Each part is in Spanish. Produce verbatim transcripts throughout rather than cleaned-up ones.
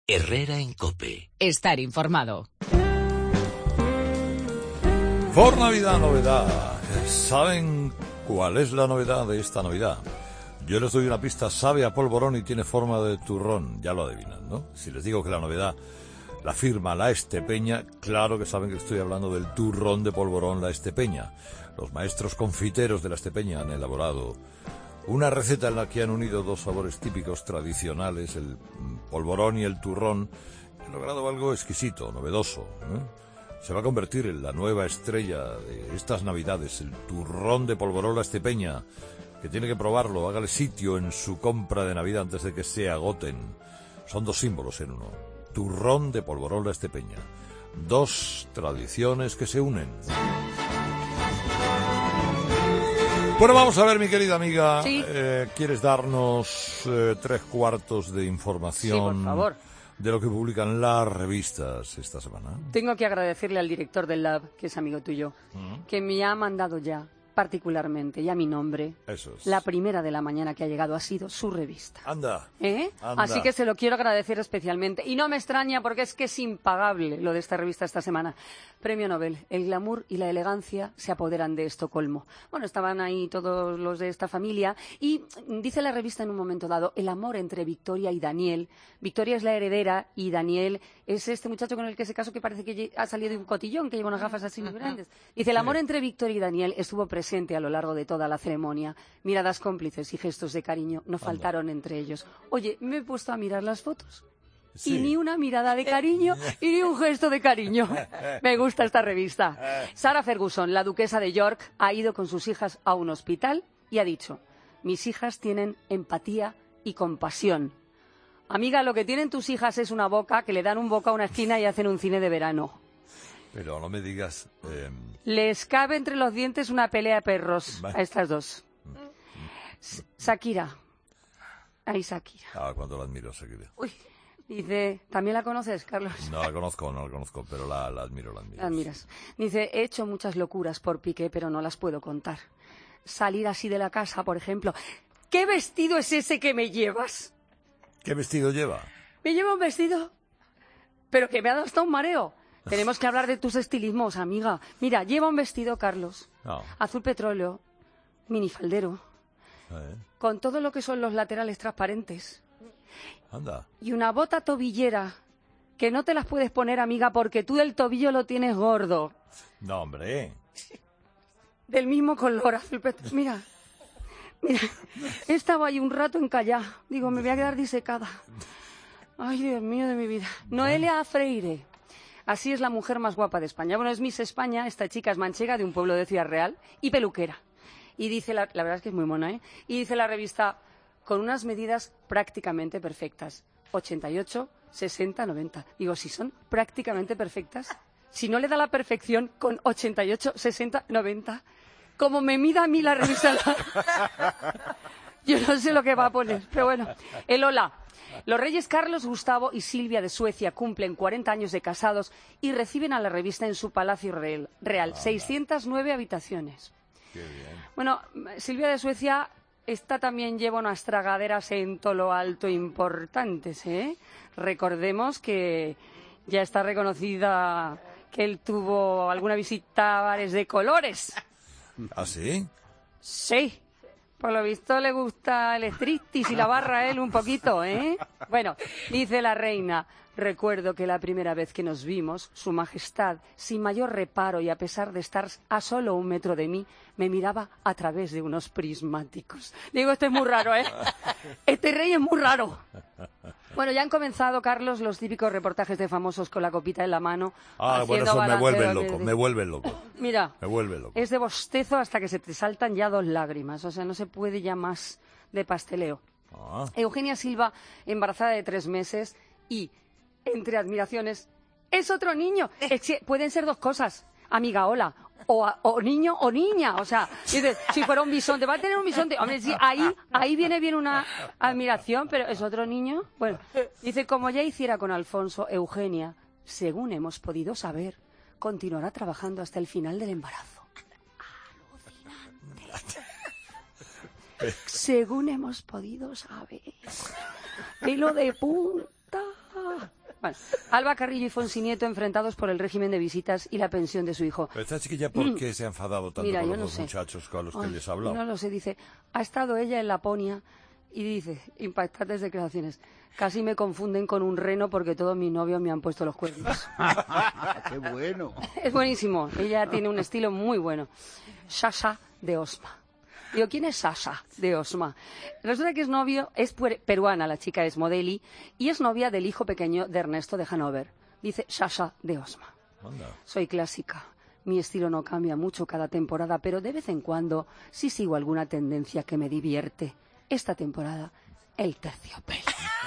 Herrera en COPE. Estar informado. Por Navidad, novedad. ¿Saben cuál es la novedad de esta Navidad? Yo les doy una pista. Sabe a polvorón y tiene forma de turrón. Ya lo adivinan, ¿no? Si les digo que la novedad la firma La Estepeña, claro que saben que estoy hablando del turrón de polvorón La Estepeña. Los maestros confiteros de La Estepeña han elaborado una receta en la que han unido dos sabores típicos tradicionales, el polvorón y el turrón. Han logrado algo exquisito, novedoso, ¿eh? Se va a convertir en la nueva estrella de estas Navidades, el turrón de polvorón La Estepeña, que tiene que probarlo. Hágale sitio en su compra de Navidad antes de que se agoten. Son dos símbolos en uno. Turrón de polvorón La Estepeña. Dos tradiciones que se unen. Bueno, vamos a ver, mi querida amiga. Sí. Eh, ¿Quieres darnos eh, tres cuartos de información? Sí, por favor. De lo que publican las revistas esta semana. Tengo que agradecerle al director del Lab, que es amigo tuyo, ¿Mm? que me ha mandado ya, particularmente, y a mi nombre, Eso es. la primera de la mañana que ha llegado ha sido su revista. Anda, ¿Eh? anda. Así que se lo quiero agradecer especialmente. Y no me extraña porque es que es impagable lo de esta revista esta semana. Premio Nobel. El glamour y la elegancia se apoderan de Estocolmo. Bueno, estaban ahí todos los de esta familia y dice la revista en un momento dado el amor entre Victoria y Daniel. Victoria es la heredera y Daniel es este muchacho con el que se casó que parece que ha salido de un cotillón, que lleva unas gafas así muy grandes. Dice, el amor entre Victoria y Daniel estuvo presente a lo largo de toda la ceremonia. Miradas cómplices y gestos de cariño no faltaron entre ellos. Oye, me he puesto a mirar las fotos. Sí. Y ni una mirada de cariño y ni un gesto de cariño. Me gusta esta revista. Sarah Ferguson, la duquesa de York, ha ido con sus hijas a un hospital y ha dicho, mis hijas tienen empatía y compasión. Amiga, lo que tienen tus hijas es una boca que le dan un boca a una esquina y hacen un cine de verano. Pero no me digas... Eh... Les cabe entre los dientes una pelea de perros a estas dos. S Shakira. Ay, Shakira. Ah, cuando la admiro, Shakira. Uy. Dice, ¿también la conoces, Carlos? No la conozco, no la conozco, pero la, la admiro, la admiro. La admiras. Dice, he hecho muchas locuras por Piqué, pero no las puedo contar. Salir así de la casa, por ejemplo. ¿Qué vestido es ese que me llevas? ¿Qué vestido lleva? Me lleva un vestido, pero que me ha dado hasta un mareo. Tenemos que hablar de tus estilismos, amiga. Mira, lleva un vestido, Carlos, no. azul petróleo, minifaldero, ¿Eh? con todo lo que son los laterales transparentes. Anda. Y una bota tobillera, que no te las puedes poner, amiga, porque tú el tobillo lo tienes gordo. No, hombre. Del mismo color, azul petróleo. Mira, mira, he estado ahí un rato encallada. Digo, me voy a quedar disecada. Ay, Dios mío de mi vida. Noelia Freire. Así es la mujer más guapa de España. Bueno, es Miss España, esta chica es manchega de un pueblo de Ciudad Real y peluquera. Y dice, la, la verdad es que es muy mona, ¿eh? Y dice la revista, con unas medidas prácticamente perfectas. ochenta y ocho, sesenta, noventa. Digo, si son prácticamente perfectas, si no le da la perfección con ochenta y ocho, sesenta, noventa, como me mida a mí la revista, yo no sé lo que va a poner, pero bueno. El hola. Los reyes Carlos, Gustavo y Silvia de Suecia cumplen cuarenta años de casados y reciben a la revista en su palacio real, real seiscientas nueve habitaciones. Qué bien. Bueno, Silvia de Suecia, esta también lleva unas tragaderas en todo lo alto importantes, ¿eh? Recordemos que ya está reconocida que él tuvo alguna visita a bares de colores. ¿Ah, sí? Sí. Por lo visto le gusta el striptease y la barra a él un poquito, ¿eh? Bueno, dice la reina, recuerdo que la primera vez que nos vimos, su majestad, sin mayor reparo y a pesar de estar a solo un metro de mí, me miraba a través de unos prismáticos. Digo, este es muy raro, ¿eh? Este rey es muy raro. Bueno, ya han comenzado, Carlos, los típicos reportajes de famosos con la copita en la mano. Ah, bueno, eso me vuelve loco, de... me vuelve loco. Mira, me vuelve loco. Es de bostezo hasta que se te saltan ya dos lágrimas. O sea, no se puede ya más de pasteleo. Ah. Eugenia Silva, embarazada de tres meses y, entre admiraciones, es otro niño. Es que pueden ser dos cosas. Amiga, hola. O, a, o niño o niña, o sea, dices, si fuera un bisonte, va a tener un bisonte, hombre, sí, ahí, ahí viene bien una admiración, pero ¿es otro niño? Bueno, dice, como ya hiciera con Alfonso, Eugenia, según hemos podido saber, continuará trabajando hasta el final del embarazo. Alucinante. Según hemos podido saber, pelo de punta. Bueno, Alba Carrillo y Fonsi Nieto enfrentados por el régimen de visitas y la pensión de su hijo. Pero esta chiquilla, ¿por qué se ha enfadado tanto Mira, con yo los no dos sé. muchachos con los que Ay, les ha hablado? No lo sé, dice, ha estado ella en Laponia y dice, impactantes declaraciones, casi me confunden con un reno porque todos mis novios me han puesto los cuernos. ¡Qué bueno! Es buenísimo, ella tiene un estilo muy bueno. Sasha de Osma. Digo, ¿quién es Sasha de Osma? Resulta que es novio, es peruana, la chica es modeli, y es novia del hijo pequeño de Ernesto de Hanover. Dice Sasha de Osma. Anda. Soy clásica. Mi estilo no cambia mucho cada temporada, pero de vez en cuando sí sigo alguna tendencia que me divierte. Esta temporada, el terciopelo.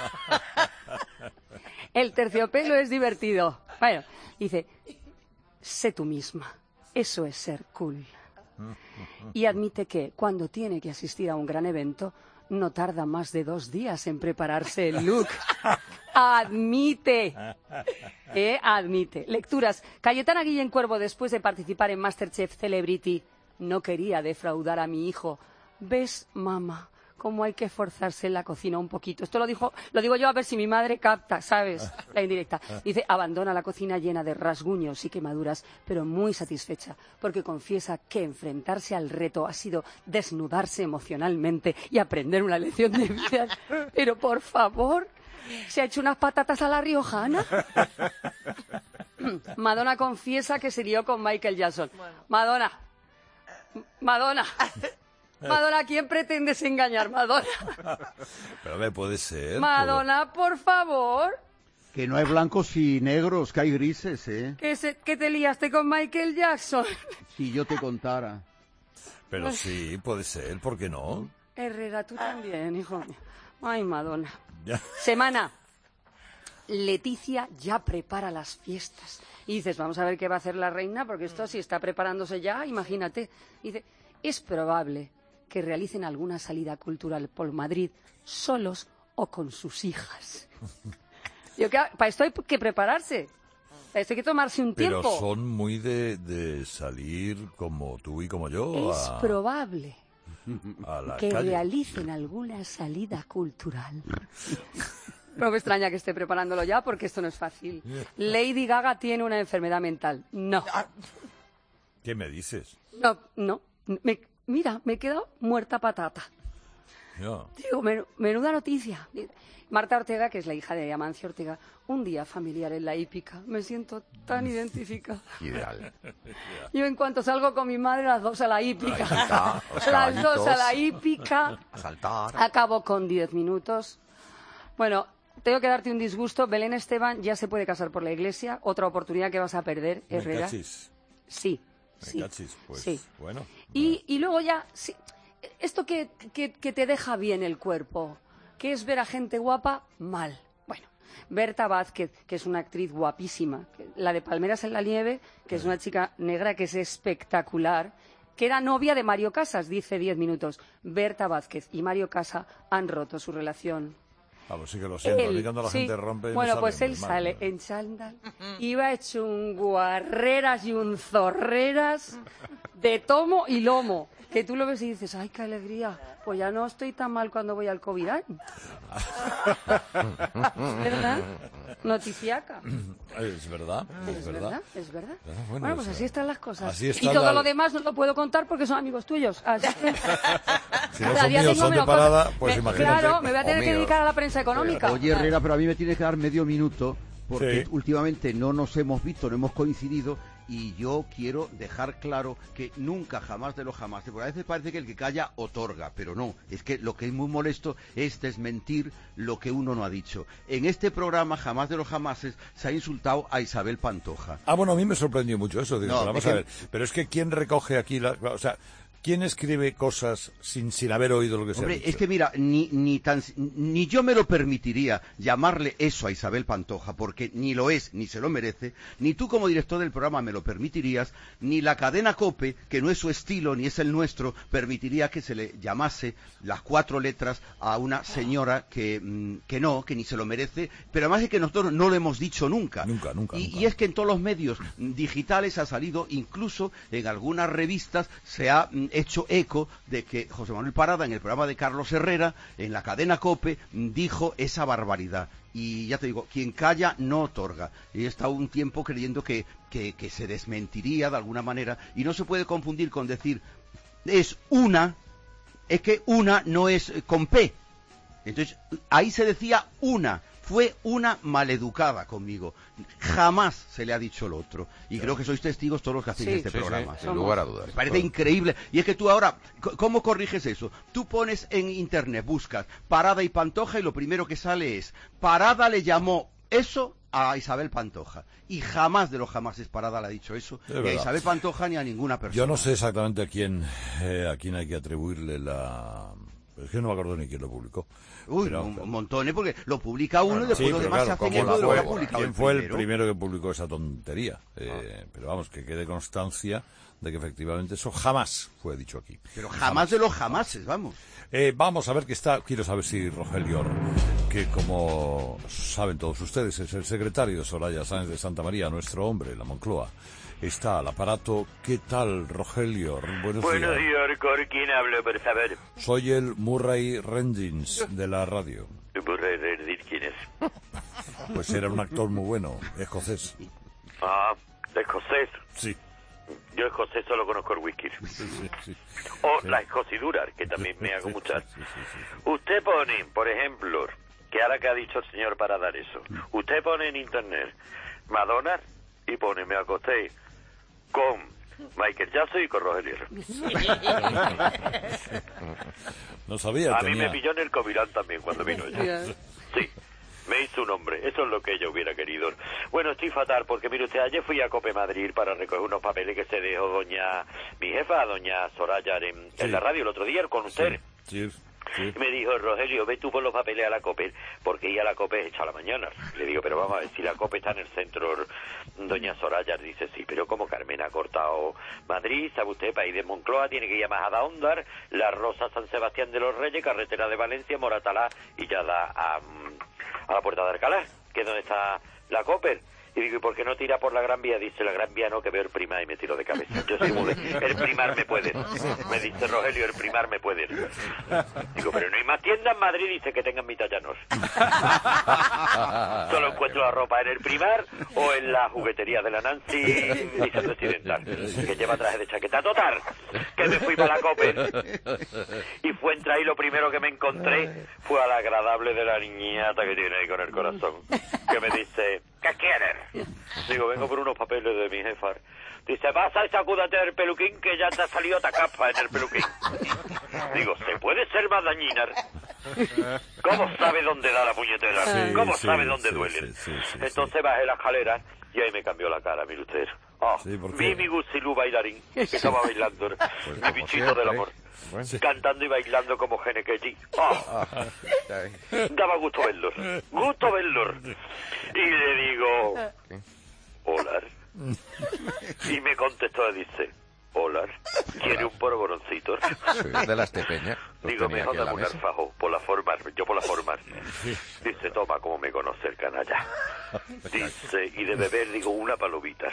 El terciopelo es divertido. Bueno, dice, sé tú misma. Eso es ser cool. Y admite que cuando tiene que asistir a un gran evento no tarda más de dos días en prepararse el look. Admite. Eh, admite. Lecturas. Cayetana Guillén Cuervo, después de participar en MasterChef Celebrity, no quería defraudar a mi hijo. ¿Ves, mamá, cómo hay que esforzarse en la cocina un poquito? Esto lo dijo, lo digo yo a ver si mi madre capta, ¿sabes? La indirecta. Dice, abandona la cocina llena de rasguños y quemaduras, pero muy satisfecha, porque confiesa que enfrentarse al reto ha sido desnudarse emocionalmente y aprender una lección de vida. Pero, por favor, ¿se ha hecho unas patatas a la riojana? Madonna confiesa que se lió con Michael Jackson. Madonna, Madonna... Madonna, ¿a quién pretendes engañar, Madonna? Pero me puede ser. Madonna, por favor. Que no hay blancos y negros, que hay grises, ¿eh? Que, se, que te liaste con Michael Jackson. Si yo te contara. Pero sí, puede ser, ¿por qué no? Herrera, tú también, hijo mío. Ay, Madonna. Ya. Semana. Leticia ya prepara las fiestas. Y dices, vamos a ver qué va a hacer la reina, porque esto si está preparándose ya, imagínate. Dice, es probable que realicen alguna salida cultural por Madrid solos o con sus hijas. Yo, que, para esto hay que prepararse. Para esto hay que tomarse un Pero tiempo. son muy de, de salir como tú y como yo Es a, probable a la que calle. realicen alguna salida cultural. No me extraña que esté preparándolo ya, porque esto no es fácil. Lady Gaga tiene una enfermedad mental. No. ¿Qué me dices? No, no. Me, mira, me he quedado muerta patata. No. Digo, men- menuda noticia. Marta Ortega, que es la hija de Amancio Ortega, un día familiar en la hípica. Me siento tan identificada. Ideal. Yo en cuanto salgo con mi madre, las dos a la hípica. Hípica, los Las dos a caballitos. la hípica. A saltar. Acabo con diez minutos. Bueno, tengo que darte un disgusto. Belén Esteban ya se puede casar por la iglesia. Otra oportunidad que vas a perder, ¿Me Herrera. cachis? Sí. ¿Me Sí. cachis? Pues Sí. bueno. Y, y luego ya, sí, esto que, que, que te deja bien el cuerpo, que es ver a gente guapa, mal. Bueno, Berta Vázquez, que es una actriz guapísima, que- la de Palmeras en la nieve, que es una chica negra que es espectacular, que era novia de Mario Casas, dice diez minutos. Berta Vázquez y Mario Casas han roto su relación. Vamos, sí que lo siento. A mí Él, cuando la sí. gente rompe... me Bueno, sale pues muy él mal, sale ¿no? en chándal, iba hecho un guarreras y un zorreras de tomo y lomo, que tú lo ves y dices, ¡ay, qué alegría! Pues ya no estoy tan mal cuando voy al COVID. ¿Verdad? Noticiaca. Es verdad, es, Es verdad. verdad, es verdad. Ah, bueno, Bueno, pues o sea, así están las cosas. así Y está todo la- lo demás no lo puedo contar porque son amigos tuyos. Así que... Si no O sea, son ya míos, tengo son de menos parada, cosas. pues Me- imagínate. Claro, me voy a tener O que míos. dedicar a la prensa económica. Oye, Herrera, pero a mí me tiene que dar medio minuto, porque Sí. últimamente no nos hemos visto, no hemos coincidido, y yo quiero dejar claro que nunca, jamás de los jamás, porque a veces parece que el que calla otorga, pero no, es que lo que es muy molesto es desmentir lo que uno no ha dicho. En este programa, jamás de los jamases, se ha insultado a Isabel Pantoja. Ah, bueno, a mí me sorprendió mucho eso. Digo, No, pero vamos es a que- ver. Pero es que ¿quién recoge aquí la... O sea, ¿quién escribe cosas sin, sin haber oído lo que se ha Hombre, dicho? es que mira, ni, ni, tan, ni yo me lo permitiría llamarle eso a Isabel Pantoja, porque ni lo es, ni se lo merece, ni tú como director del programa me lo permitirías, ni la cadena COPE, que no es su estilo, ni es el nuestro, permitiría que se le llamase las cuatro letras a una señora que, mm, que no, que ni se lo merece, pero además es que nosotros no lo hemos dicho nunca. Nunca, nunca, Y, nunca. y es que en todos los medios digitales ha salido, incluso en algunas revistas se ha mm, hecho eco de que José Manuel Parada, en el programa de Carlos Herrera, en la cadena COPE, dijo esa barbaridad. Y ya te digo, quien calla no otorga. Y he estado un tiempo creyendo que, que, que se desmentiría de alguna manera, y no se puede confundir con decir, es una, es que una no es con P. Entonces, ahí se decía una. Fue una maleducada conmigo. Jamás se le ha dicho lo otro. Y claro, creo que sois testigos todos los que hacéis sí, este sí, programa. Sí, sin lugar a dudas. Me parece claro. increíble. Y es que tú ahora, ¿cómo corriges eso? Tú pones en internet, buscas Parada y Pantoja y lo primero que sale es, Parada le llamó eso a Isabel Pantoja. Y jamás de los jamás es Parada le ha dicho eso, ni a Isabel Pantoja ni a ninguna persona. Yo no sé exactamente a quién, eh, a quién hay que atribuirle la... Es que no me acuerdo ni quién lo publicó. Uy, pero, un, un montón, ¿eh? Porque lo publica uno bueno, y después sí, los demás claro, se hacen eco de lo que ha publicado ¿Quién el fue primero? el primero que publicó esa tontería? Eh, ah. Pero vamos, que quede constancia de que efectivamente eso jamás fue dicho aquí. Pero jamás, jamás. de los jamases, vamos. Eh, vamos a ver qué está... Quiero saber si Rogelio, que como saben todos ustedes, es el secretario de Soraya Sáenz de Santa María, nuestro hombre, la Moncloa, está al aparato. ¿Qué tal, Rogelio? Buenos, Buenos días, días ¿con quién hablo, por favor? Soy el Murray Rendins de la radio. ¿Murray Rendins quién es? Pues era un actor muy bueno, escocés. Ah, escocés. Sí. Yo escocés solo conozco el whisky. Sí, sí, sí. O sí. la escocidura, que también me hago muchas. Sí, sí, sí, sí. Usted pone, por ejemplo, que ahora que ha dicho el señor para dar eso, usted pone en internet Madonna y pone me acosté con Michael Jackson y con Rogelio. No sabía. A tenía... mí me pilló en el Covirán también cuando vino ella. Sí, me hizo un hombre. Eso es lo que ella hubiera querido. Bueno, estoy fatal porque, mire usted, ayer fui a Cope Madrid para recoger unos papeles que se dejó doña, mi jefa, doña Soraya, en, sí. en la radio el otro día con usted. Sí, sí. Sí. Me dijo, Rogelio, ve tú por los papeles a la COPE, porque ir a la COPE es hecha a la mañana. Le digo, pero vamos a ver, si la COPE está en el centro, doña Soraya dice, sí, pero como Carmen ha cortado Madrid, sabe usted, país de Moncloa, tiene que ir a Majadahonda, La Rosa, San Sebastián de los Reyes, carretera de Valencia, Moratalá, y ya da a, a la Puerta de Alcalá, que es donde está la COPE. Y digo, ¿y por qué no tira por la Gran Vía? Dice, la Gran Vía no, que veo el primar, y me tiro de cabeza. Yo soy muy de, el primar me puede. Me dice Rogelio, el primar me puede. Digo, pero no hay más tiendas en Madrid, dice, que tengan mi tallanos. Solo encuentro la ropa en el primar o en la juguetería de la Nancy vicepresidental, que lleva traje de chaqueta. Total, que me fui para la COPE. Y fue entrar y lo primero que me encontré fue a la agradable de la niñata que tiene ahí con el corazón, que me dice... ¿Qué quieres? Digo, vengo por unos papeles de mi jefa. Dice, vas a sacúdate el peluquín que ya te ha salido otra capa en el peluquín. Digo, ¿se puede ser más dañina? ¿Cómo sabe dónde da la puñetera? Sí, ¿Cómo sí, sabe dónde sí, duele? Sí, sí, sí, Entonces sí. bajé la escalera y ahí me cambió la cara, mire usted. Oh, sí, vi mi Gusilú bailarín, que estaba bailando, pues mi bichito del amor. Bueno. Cantando y bailando como Genekeji. Oh, daba gusto verlos, gusto verlos. Y le digo, hola. Y me contestó y dice, hola, ¿quiere un porboroncito? Sí, de las tepeñas. Digo, mejor dame un alfajo, por la forma, yo por la forma. Dice, toma, como me conoce el canalla. Dice, y de beber, digo, una palomita.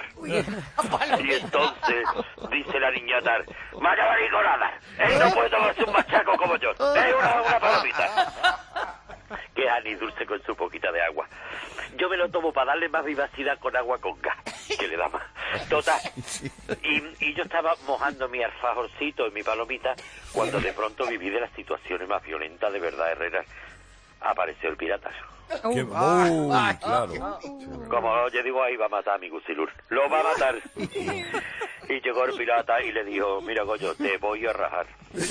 Y entonces, dice la niñata, vaya mariconada, él no puede tomarse un machaco como yo, es una, una palomita. Que es ani dulce con su poquita de agua. Yo me lo tomo para darle más vivacidad con agua con gas, que le da más. Total. Y, y yo estaba mojando mi alfajorcito y mi palomita cuando de pronto viví de las situaciones más violentas, de verdad, Herrera. Apareció el pirata. ¿Qué? Oh, claro. Como yo digo, ahí va a matar a mi Gusilur. Lo va a matar. Y llegó el pirata y le dijo, mira, Goyo, te voy a rajar.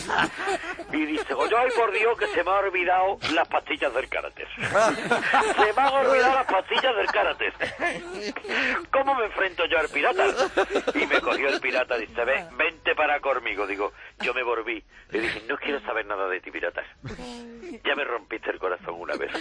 Y dice, Goyo, ay, por Dios, que se me han olvidado las pastillas del karate. Se me han olvidado las pastillas del karate. ¿Cómo me enfrento yo al pirata? Y me cogió el pirata y dice, ven, vente para conmigo. Digo, yo me volví. Le dije, no quiero saber nada de ti, pirata. Ya me rompiste el corazón una vez.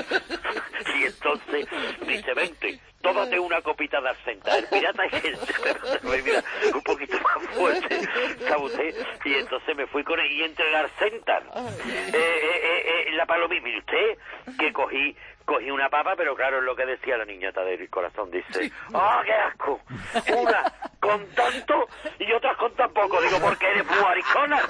Y entonces dice, vente, tómate una copita de absenta. El pirata es que se mira un poquito más fuerte, ¿sabe usted? Y entonces me fui con él y entre la absenta, eh, eh, eh, la palomita, mire usted, que cogí cogí una papa, pero claro, es lo que decía la niñata del corazón, dice, ¡oh, qué asco! Una con tanto y otras con tan poco. Digo, porque eres muy aricona.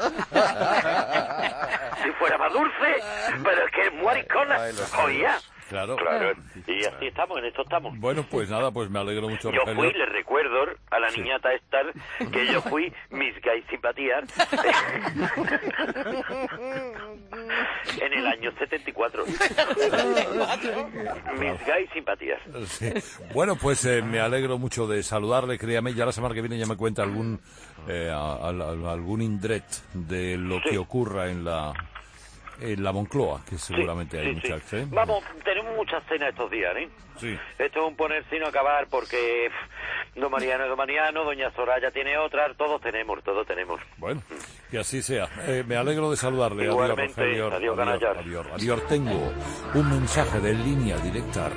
Si fuera más dulce, pero es que es muy aricona. Oía. Claro. Claro, y así estamos, en esto estamos. Bueno, pues nada, pues me alegro mucho, Yo Rogelio. fui, le recuerdo a la Sí. niñata esta, que yo fui Miss Gay Simpatías en el año setenta y cuatro. Miss Gay Simpatías. Sí. Bueno, pues eh, me alegro mucho de saludarle, créame, ya la semana que viene ya me cuenta algún eh, a- a- a- algún indret de lo Sí. que ocurra en la en la Moncloa, que seguramente Sí, hay sí, muchas, sí. ¿eh? Vamos, tenemos muchas cenas estos días, ¿eh? Sí. Esto es un ponerse y no acabar porque pff, don Mariano es don Mariano, doña Soraya tiene otra, todos tenemos, todos tenemos. Bueno, que así sea. Eh, me alegro de saludarle. Igualmente, adiós, Rogelio. adiós, canallas. adiós, adiós. Tengo un mensaje de línea directa.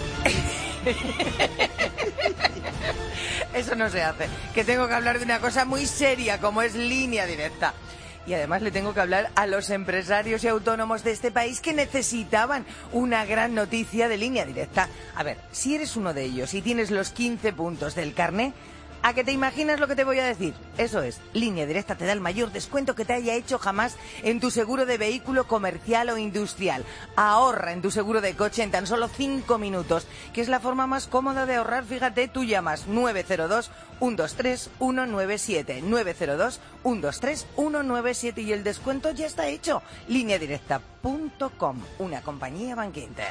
Eso no se hace. Que tengo que hablar de una cosa muy seria, como es línea directa. Y además le tengo que hablar a los empresarios y autónomos de este país que necesitaban una gran noticia de línea directa. A ver, si eres uno de ellos y tienes los quince puntos del carné, ¿a que te imaginas lo que te voy a decir? Eso es, Línea Directa te da el mayor descuento que te haya hecho jamás en tu seguro de vehículo comercial o industrial. Ahorra en tu seguro de coche en tan solo cinco minutos, que es la forma más cómoda de ahorrar. Fíjate, tú llamas nueve cero dos, uno dos tres, uno nueve siete, nueve cero dos, uno dos tres, uno nueve siete y el descuento ya está hecho. línea directa punto com, una compañía Bankinter.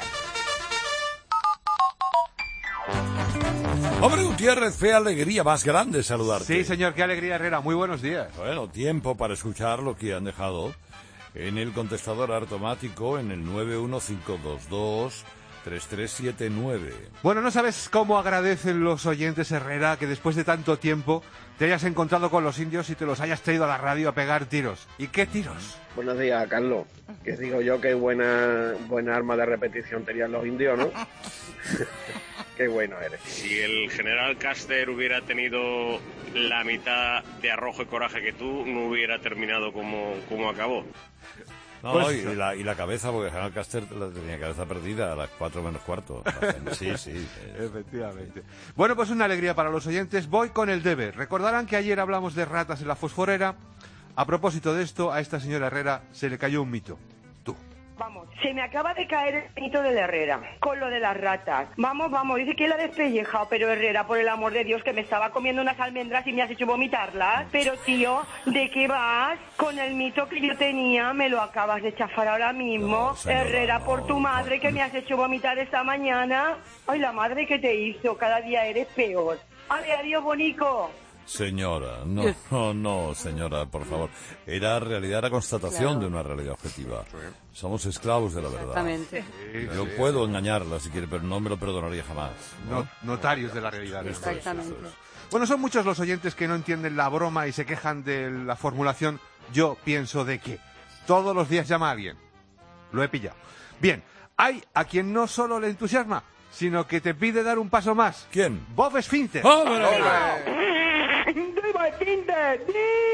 Hombre Gutiérrez, qué alegría más grande saludarte. Sí, señor, qué alegría, Herrera. Muy buenos días. Bueno, tiempo para escuchar lo que han dejado en el contestador automático en el nueve uno cinco dos dos, tres tres siete nueve. Bueno, no sabes cómo agradecen los oyentes, Herrera, que después de tanto tiempo te hayas encontrado con los indios y te los hayas traído a la radio a pegar tiros. ¿Y qué tiros? Buenos días, Carlos. Que digo yo que buena buena arma de repetición tenían los indios, ¿no? Qué bueno eres. Si el general Caster hubiera tenido la mitad de arrojo y coraje que tú, no hubiera terminado como, como acabó. No, Pues- y, la, y la cabeza, porque General Caster la tenía cabeza perdida a las cuatro menos cuarto. Sí, sí. eh. Efectivamente. Bueno, pues una alegría para los oyentes. Voy con el debe. Recordarán que ayer hablamos de ratas en la fosforera. A propósito de esto, a esta señora Herrera se le cayó un mito. Tú. Vamos, se me acaba de caer el mito de la Herrera, con lo de las ratas. Vamos, vamos, dice que la ha despellejado, pero Herrera, por el amor de Dios, que me estaba comiendo unas almendras y me has hecho vomitarlas. Pero, tío, ¿de qué vas? Con el mito que yo tenía, me lo acabas de chafar ahora mismo. No, señora, Herrera, no, por tu madre, no. que me has hecho vomitar esta mañana. Ay, la madre que te hizo, cada día eres peor. Vale, adiós, bonico. Señora, no, no, no, señora, por favor. Era realidad, era constatación Claro. de una realidad objetiva. Somos esclavos de la verdad. Exactamente. Yo puedo engañarla si quiere, pero no me lo perdonaría jamás. ¿no? No- notarios de la realidad. Esto es, Exactamente. esto es. Bueno, son muchos los oyentes que no entienden la broma y se quejan de la formulación yo pienso de que. Todos los días llama a alguien. Lo he pillado. Bien, hay a quien no solo le entusiasma, sino que te pide dar un paso más. ¿Quién? Bob Esfínter. ¡Hombre! ¡Viva el Tinder!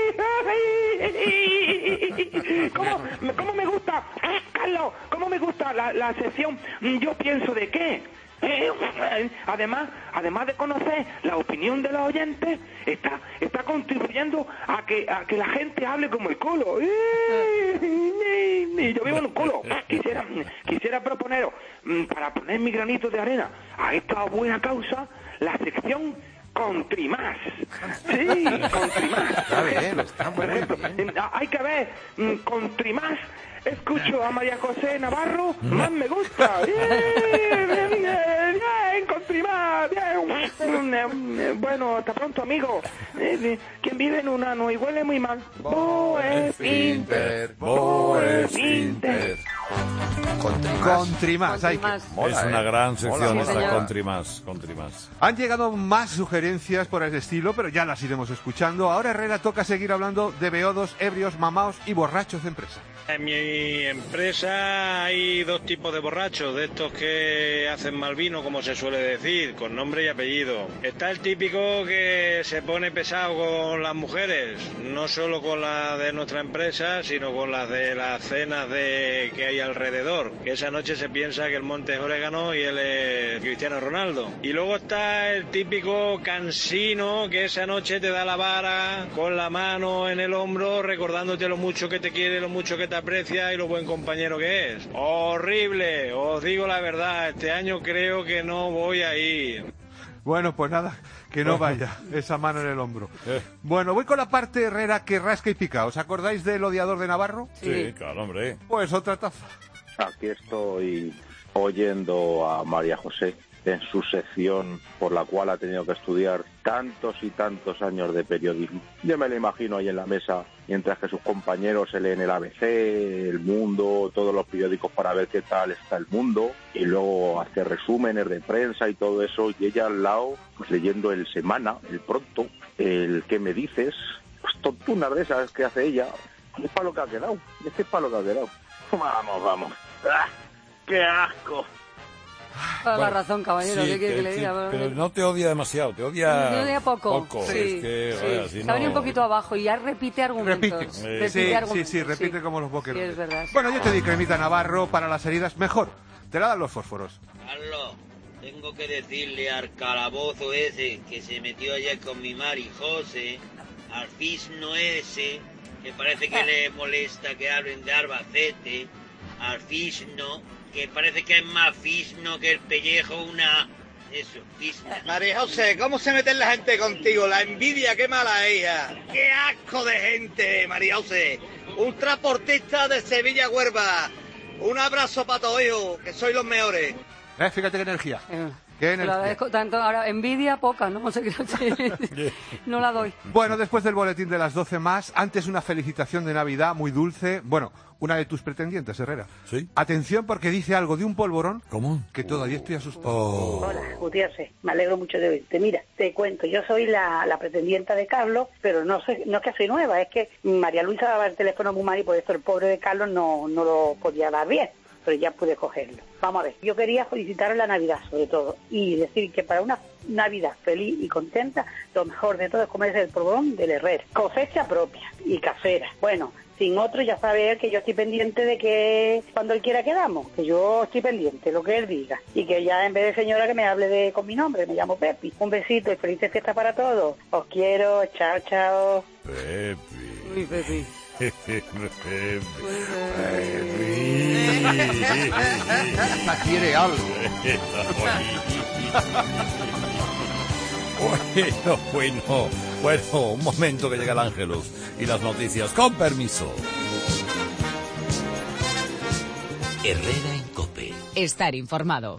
¿Cómo, cómo me gusta, Carlos, cómo me gusta la, la sección Yo pienso de qué? Eh, además, además de conocer la opinión de los oyentes, está, está contribuyendo a que, a que la gente hable como el culo. Y yo vivo en un culo. Quisiera, quisiera proponeros, mm, para poner mi granito de arena a esta buena causa, la sección Contrimás. Sí, Contrimás. Está bien, está muy Por ejemplo, bien. eh, hay que ver, mm, Contrimás. Escucho a María José Navarro, más me gusta. Bien, bien, bien, Contrimás, bien. Bueno, hasta pronto, amigo. Eh, ¿Quién vive en un ano y huele muy mal? Boesfinter. Boesfinter. Contrimás. Hay que- Más. Es una gran sección mola. esta Sí, señor. Contrimás, Contrimás. Han llegado más sugerencias por ese estilo, pero ya las iremos escuchando. Ahora, Herrera, toca seguir hablando de beodos, ebrios, mamaos y borrachos de empresa. En mi empresa hay dos tipos de borrachos, de estos que hacen mal vino, como se suele decir, con nombre y apellido. Está el típico que se pone pesado con las mujeres, no solo con las de nuestra empresa, sino con las de las cenas de que hay alrededor. señor, que esa noche se piensa que el monte es orégano y él es Cristiano Ronaldo. Y luego está el típico cansino que esa noche te da la vara con la mano en el hombro recordándote lo mucho que te quiere, lo mucho que te aprecia y lo buen compañero que es. Horrible, os digo la verdad, este año creo que no voy a ir. Bueno, pues nada, que no vaya esa mano en el hombro. Bueno, voy con la parte Herrera que rasca y pica. ¿Os acordáis del odiador de Navarro? Sí, claro, hombre. Pues otra taza. Aquí estoy oyendo a María José en su sección por la cual ha tenido que estudiar tantos y tantos años de periodismo. Yo me lo imagino ahí en la mesa, mientras que sus compañeros se leen el A B C, El Mundo, todos los periódicos para ver qué tal está el mundo, y luego hace resúmenes de prensa y todo eso, y ella al lado, pues leyendo el Semana, el Pronto, el ¿Qué me dices? Pues tontunas de esas que hace ella. Es para lo que ha quedado, es que es para lo que ha quedado. Vamos, vamos. ¡Ah, qué asco! Toda Bueno, la razón, caballero, sí, ¿qué quiere que le sí, diga? pero no te odia demasiado, te odia, Te odia poco. poco. Sí, Es que, sí. vaya, si Se no... ha venido un poquito abajo y ya repite argumentos. Repite. Sí, Repite Sí, sí, argumentos, sí, repite como los boqueros. Sí, es verdad. Bueno, yo te di cremita Navarro para las heridas. Mejor, te la dan los fósforos. Carlos, tengo que decirle al calabozo ese que se metió ayer con mi Mari José, al fisno ese, que parece que le molesta que hablen de Albacete, al fisno, que parece que es más fisno que el pellejo, una... Eso, fisno. María José, ¿cómo se mete la gente contigo? La envidia, qué mala ella. ¡Qué asco de gente, María José! Un transportista de Sevilla Huelva. Un abrazo para todos, hijo, que sois los mejores. Eh, fíjate qué energía. Eh, Qué te lo energía. agradezco tanto. Ahora, envidia poca, ¿no? O sea, que no la doy. Bueno, después del boletín de las doce más, antes una felicitación de Navidad muy dulce. Bueno, una de tus pretendientes, Herrera. ¿Sí? Atención porque dice algo de un polvorón. ¿Cómo? Que todavía estoy asustado. Oh. Hola, Gutiérrez, me alegro mucho de oírte. Mira, te cuento, yo soy la, la pretendienta de Carlos, pero no soy, no es que soy nueva, es que María Luisa daba el teléfono muy mal y por eso el pobre de Carlos no, no lo podía dar bien, pero ya pude cogerlo. Vamos a ver, yo quería felicitar la Navidad sobre todo y decir que para una Navidad feliz y contenta, lo mejor de todo es comerse el polvorón del Herrera. Cosecha propia y casera. Bueno, sin otro ya sabe él que yo estoy pendiente de que cuando él quiera quedamos, que yo estoy pendiente, lo que él diga. Y que ya en vez de señora que me hable de con mi nombre, me llamo Pepi. Un besito y felices fiestas para todos. Os quiero, chao, chao. Pepi. Uy, Pepi. Pepi. Hasta quiere algo. Bueno, bueno, bueno, un momento que llega el Ángelus y las noticias, con permiso. Herrera en COPE. Estar informado.